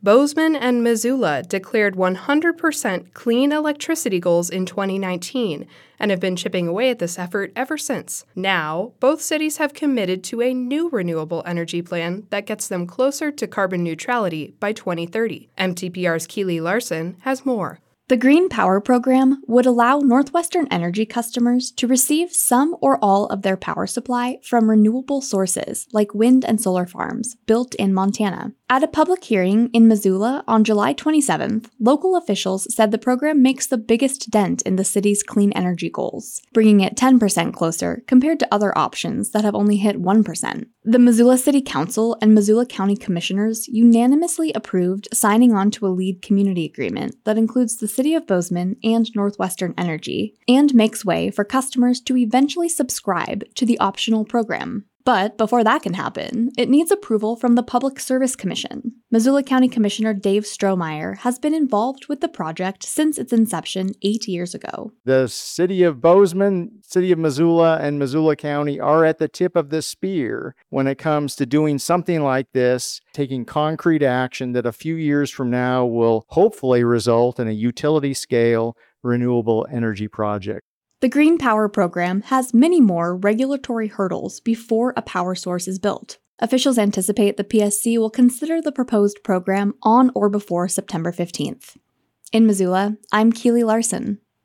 Bozeman and Missoula declared 100% clean electricity goals in 2019 and have been chipping away at this effort ever since. Now, both cities have committed to a new renewable energy plan that gets them closer to carbon neutrality by 2030. MTPR's Keely Larson has more. The Green Power Program would allow Northwestern Energy customers to receive some or all of their power supply from renewable sources like wind and solar farms built in Montana. At a public hearing in Missoula on July 27th, local officials said the program makes the biggest dent in the city's clean energy goals, bringing it 10% closer compared to other options that have only hit 1%. The Missoula City Council and Missoula County Commissioners unanimously approved signing on to a lead community agreement that includes the City of Bozeman and Northwestern Energy, and makes way for customers to eventually subscribe to the optional program. But before that can happen, it needs approval from the Public Service Commission. Missoula County Commissioner Dave Strohmeyer has been involved with the project since its inception 8 years ago. The City of Bozeman, City of Missoula, and Missoula County are at the tip of the spear when it comes to doing something like this, taking concrete action that a few years from now will hopefully result in a utility-scale renewable energy project. The Green Power Program has many more regulatory hurdles before a power source is built. Officials anticipate the PSC will consider the proposed program on or before September 15th. In Missoula, I'm Keely Larson.